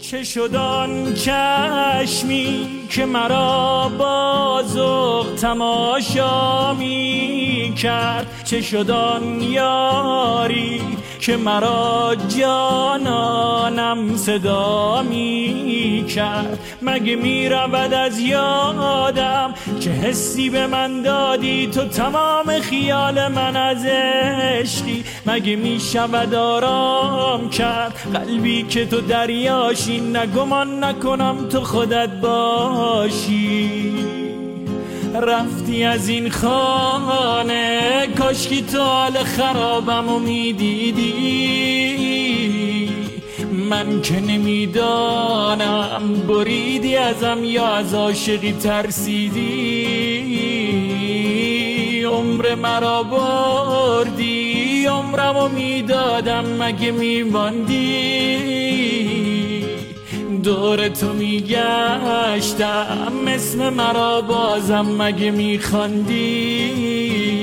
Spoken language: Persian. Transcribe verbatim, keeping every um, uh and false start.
چه شد آن چشمی که مرا بازوق تماشا می کرد؟ چه شد آن یاری که مرا جانانم صدا می کرد؟ مگه می رود از یادم که حسی به من دادی تو تمام خیال من از عشقی؟ مگه می شود آرام کرد قلبی که تو دریاشی؟ نگمان نکنم تو خودت باشی. رفتی از این خانه کاشکی تو حال خرابمو میدیدی. من که نمیدانم بریدی ازم یا از عاشقی ترسیدی. عمر مرا بردی، عمرمو میدادم مگه میماندی؟ دور تو میگشتم اسم مرا بازم مگه میخواندی؟